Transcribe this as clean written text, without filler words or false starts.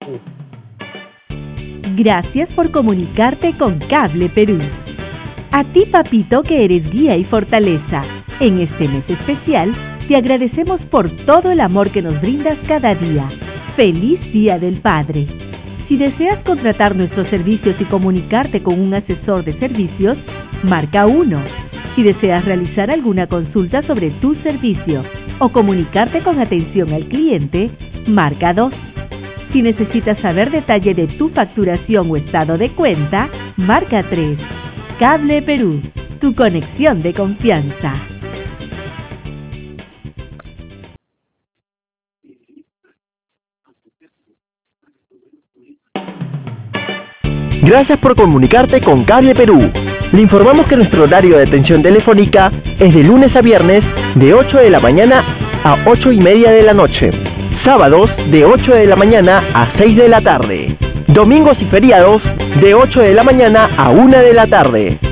Gracias por comunicarte con Cable Perú. A ti, papito, que eres guía y fortaleza. En este mes especial, te agradecemos por todo el amor que nos brindas cada día. ¡Feliz Día del Padre! Si deseas contratar nuestros servicios y comunicarte con un asesor de servicios, marca 1. Si deseas realizar alguna consulta sobre tu servicio o comunicarte con atención al cliente, marca 2. Si necesitas saber detalle de tu facturación o estado de cuenta, marca 3. Cable Perú, tu conexión de confianza. Gracias por comunicarte con Cable Perú. Le informamos que nuestro horario de atención telefónica es de lunes a viernes de 8 de la mañana a 8:30 de la noche. Sábados de 8 de la mañana a 6 de la tarde. Domingos y feriados de 8 de la mañana a 1 de la tarde.